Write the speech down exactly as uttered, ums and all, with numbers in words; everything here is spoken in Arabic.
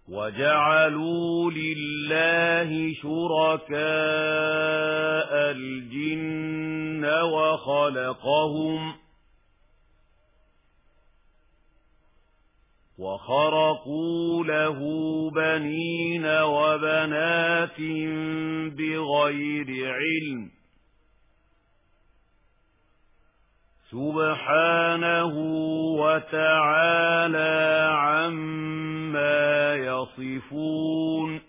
وَجَعَلُوا لِلَّهِ شُرَكَاءَ الْجِنَّ وَخَلَقَهُمْ وَخَرَقُوا لَهُ بَنِينَ وَبَنَاتٍ بِغَيْرِ عِلْمٍ سُبْحَانَهُ وَتَعَالَى عَمَّا يَصِفُونَ